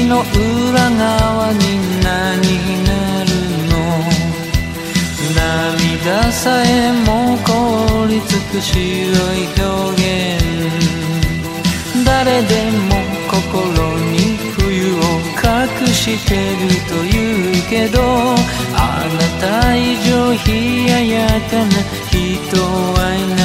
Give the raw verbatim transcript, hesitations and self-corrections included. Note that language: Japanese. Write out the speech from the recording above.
の裏側に何があるの？涙さえも凍りつく白い表現、誰でも心に冬を隠してると言うけど、あなた以上冷ややかな人はいない。